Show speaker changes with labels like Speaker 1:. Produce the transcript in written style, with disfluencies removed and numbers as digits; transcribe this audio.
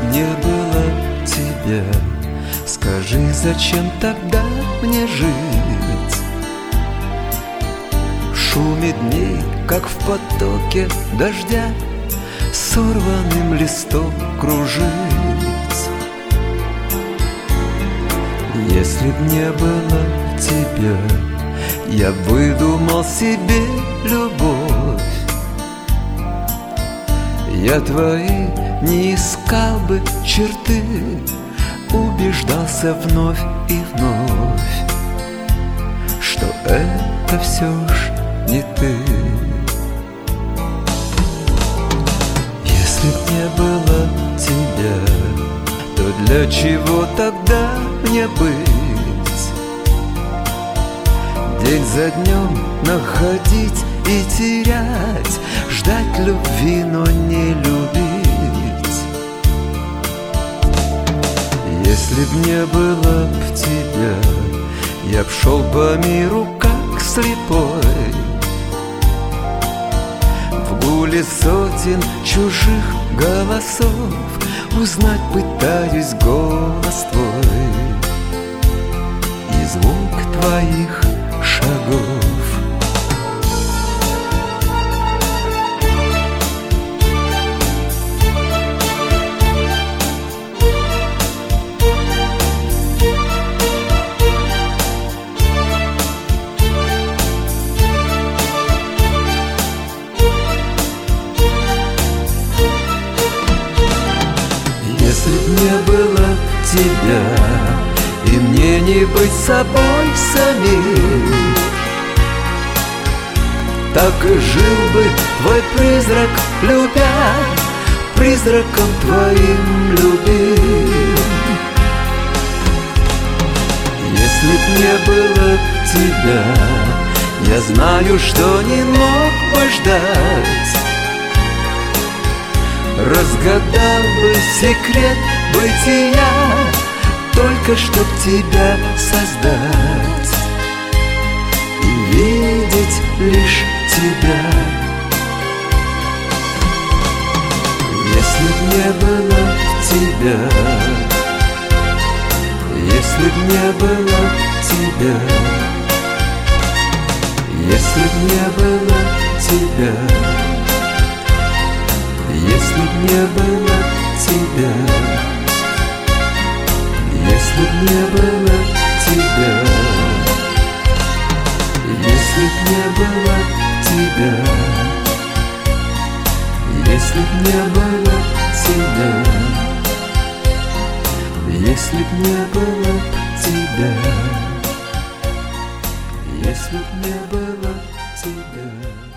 Speaker 1: не было тебя, скажи, зачем тогда мне жить? В шуме дней, как в потоке дождя, сорванным листом кружить. Если б не было тебя, я выдумал себе любовь. Я твои не искал бы черты, убеждался вновь и вновь, что это все ж не ты. Если б не было тебя, то для чего тогда мне быть? День за днем находить и терять, ждать любви, но не любить. Если б не было б тебя, я б шел по миру как слепой, в гуле сотен чужих голосов узнать пытаюсь голос твой и звук твоих шагов. Если б не было тебя, и мне не быть собой самим, так и жил бы твой призрак, любя, призраком твоим любим. Если б не было тебя, я знаю, что не мог бы ждать, разгадал бы секрет бытия, только чтоб тебя создать и видеть лишь тебя. Если б не было тебя, если б не было тебя, если б не было тебя, если б не было тебя, если б не было тебя, если б не было тебя, если б не было тебя, если б не было тебя, если б не было тебя.